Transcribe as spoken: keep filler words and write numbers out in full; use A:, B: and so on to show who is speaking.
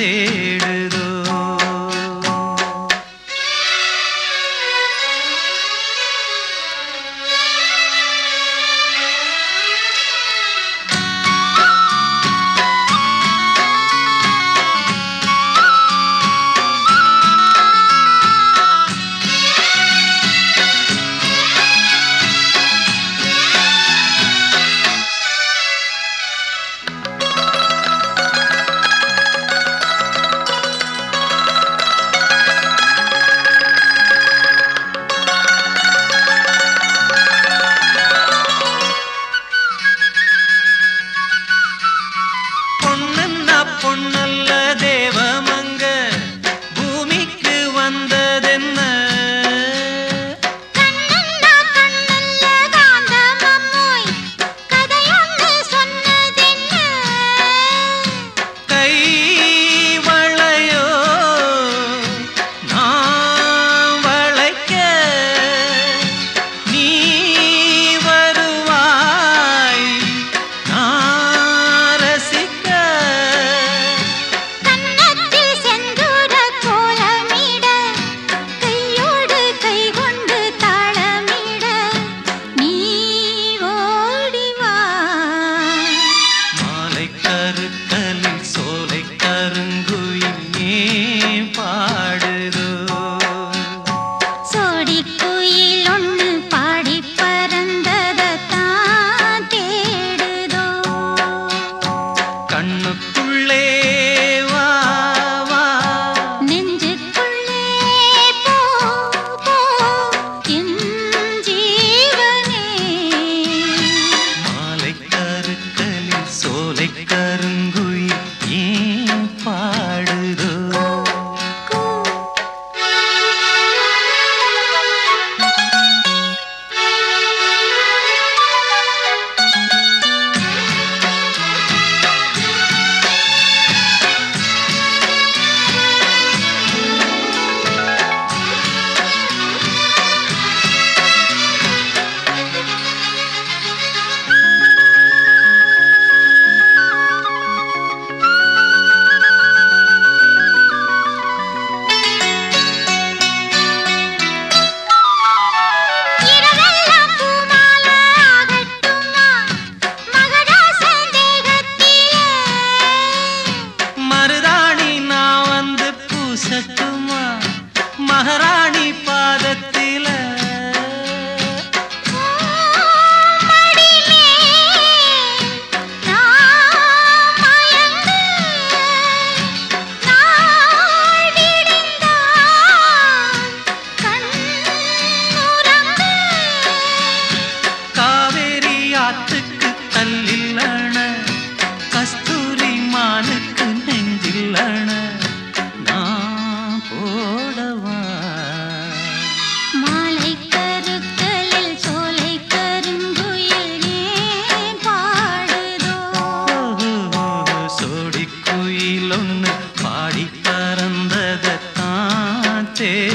A: தேடுதோ. பொன்னல்ல தேவமங்க பூமிக்கு வந்ததென்ன?
B: கண்ணன்னா கண்ணல்ல காந்தமம்மோய் கதையொன்று சொன்னதென்ன?
A: கை வளையோ நான் வளைக்க நீ வருவாய் நான் ரசிக்க. கருக்கலில் சோலை கருங்குயில் ஏன் பாடுதோ?
B: சோடி குயில் ஒன்று பாடி பறந்ததான் தேடுதோ.
A: கண்ணுக்குள்ளே வா வா
B: நெஞ்சுக்குள்ளே போ போ என் ஜீவனே.
A: மாலை கருக்கலில் சோலை கருங்குயில் ஏன் பாடுதோ? மகாராணி பாதத்தில காவேரி ஆத்துக்கு கல்லில்லண கஸ்தூரி மானுக்கு நெஞ்சில்லண போடவா.
B: மாலை கருக்கலில் சோலை கருங்குயில் ஏன் பாடுதோ?
A: சோடி குயில் ஒன்று பாடி பறந்ததான் தே